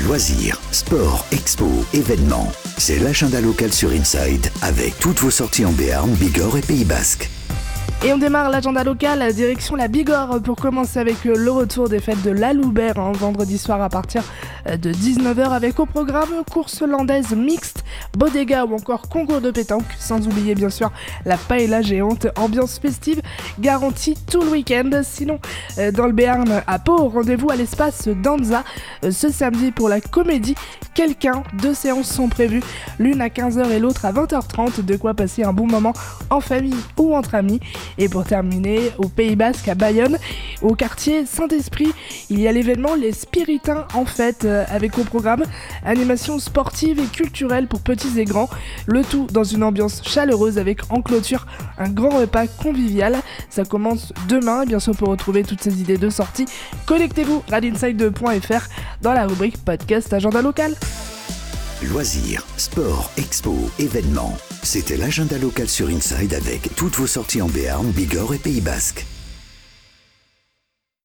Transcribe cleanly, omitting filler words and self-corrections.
Loisirs, sport, expo, événements. C'est l'agenda local sur Inside avec toutes vos sorties en Béarn, Bigorre et Pays Basque. Et on démarre l'agenda local, direction la Bigorre pour commencer avec le retour des fêtes de l'Aloubert vendredi soir à partir de 19h avec au programme course landaise mixte, bodega ou encore concours de pétanque, sans oublier bien sûr la paella géante, ambiance festive garantie tout le week-end. Sinon, dans le Béarn à Pau, rendez-vous à l'espace Danza ce samedi pour la comédie Quelqu'un. 2 séances sont prévues, l'une à 15h et l'autre à 20h30, de quoi passer un bon moment en famille ou entre amis. Et pour terminer, au Pays Basque à Bayonne, au quartier Saint-Esprit, il y a l'événement Les Spiritains en fête avec au programme animation sportive et culturelle pour petits et grands, le tout dans une ambiance chaleureuse avec en clôture un grand repas convivial. Ça commence demain, et bien sûr pour retrouver toutes ces idées de sortie, connectez-vous à radinside2.fr dans la rubrique podcast agenda local. Loisirs, sport, expo, événements. C'était l'agenda local sur Inside avec toutes vos sorties en Béarn, Bigorre et Pays Basque.